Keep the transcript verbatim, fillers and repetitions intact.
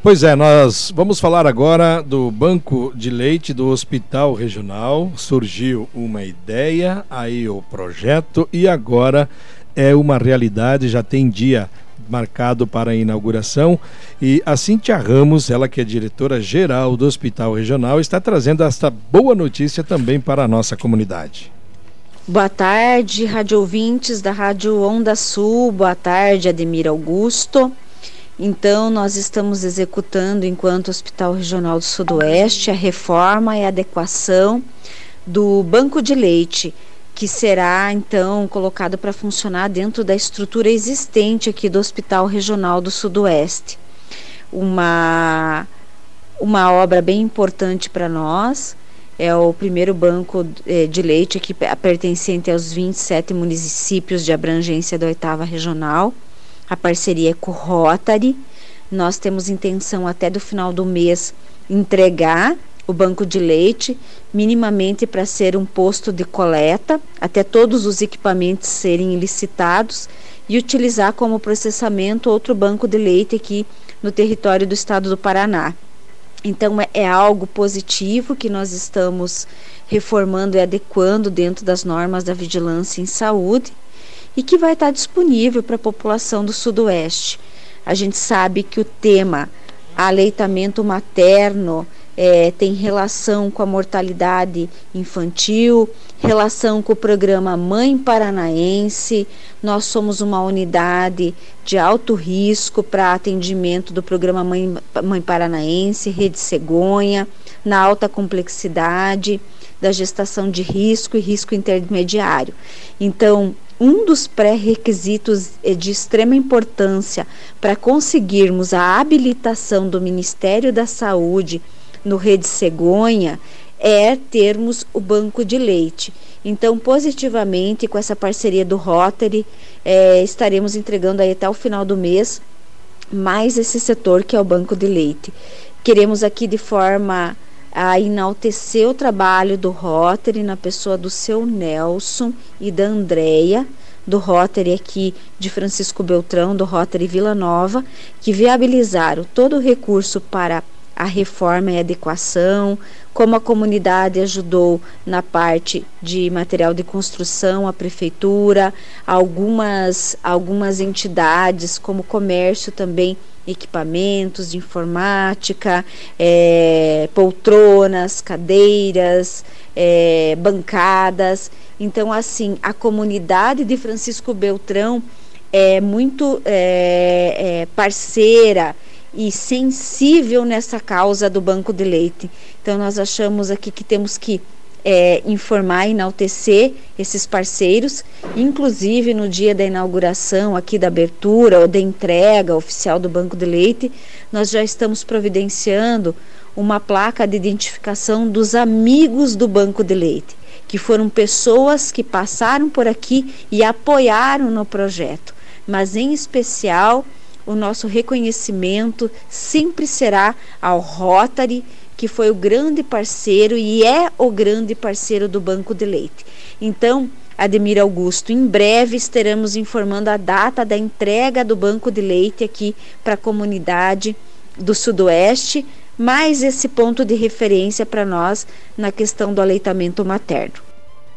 Pois é, nós vamos falar agora do Banco de Leite do Hospital Regional. Surgiu uma ideia, aí o projeto, e agora é uma realidade, já tem dia marcado para a inauguração. E a Cíntia Ramos, ela que é diretora-geral do Hospital Regional, está trazendo esta boa notícia também para a nossa comunidade. Boa tarde, rádio ouvintes da Rádio Onda Sul. Boa tarde, Ademir Augusto. Então, nós estamos executando, enquanto Hospital Regional do Sudoeste, a reforma e adequação do banco de leite, que será, então, colocado para funcionar dentro da estrutura existente aqui do Hospital Regional do Sudoeste. Uma, uma obra bem importante para nós. É o primeiro banco eh, de leite aqui pertencente aos vinte e sete municípios de abrangência da oitava regional. A parceria é com o Rotary. Nós temos intenção até do final do mês entregar o banco de leite, minimamente para ser um posto de coleta, até todos os equipamentos serem licitados, e utilizar como processamento outro banco de leite aqui no território do estado do Paraná. Então é, é algo positivo que nós estamos reformando e adequando dentro das normas da vigilância em saúde, e que vai estar disponível para a população do Sudoeste. A gente sabe que o tema aleitamento materno é, tem relação com a mortalidade infantil, relação com o programa Mãe Paranaense. Nós somos uma unidade de alto risco para atendimento do programa Mãe, Mãe Paranaense, Rede Cegonha, na alta complexidade, da gestação de risco e risco intermediário. Então, um dos pré-requisitos de extrema importância para conseguirmos a habilitação do Ministério da Saúde no Rede Cegonha é termos o banco de leite. Então, positivamente, com essa parceria do Rotary, é, estaremos entregando aí até o final do mês mais esse setor que é o banco de leite. Queremos aqui de forma a enaltecer o trabalho do Rotary na pessoa do seu Nelson e da Andréia, do Rotary aqui de Francisco Beltrão, do Rotary Vila Nova, que viabilizaram todo o recurso para a reforma e adequação, como a comunidade ajudou na parte de material de construção, a prefeitura, algumas, algumas entidades como comércio também, equipamentos de informática, é, poltronas, cadeiras, é, bancadas. Então, assim, a comunidade de Francisco Beltrão é muito é, é, parceira e sensível nessa causa do banco de leite. Então, nós achamos aqui que temos que É, informar e enaltecer esses parceiros, inclusive no dia da inauguração aqui da abertura ou da entrega oficial do banco de leite, nós já estamos providenciando uma placa de identificação dos amigos do banco de leite, que foram pessoas que passaram por aqui e apoiaram no projeto, mas em especial o nosso reconhecimento sempre será ao Rotary, que foi o grande parceiro e é o grande parceiro do banco de leite. Então, Ademir Augusto, em breve estaremos informando a data da entrega do banco de leite aqui para a comunidade do Sudoeste, mais esse ponto de referência para nós na questão do aleitamento materno.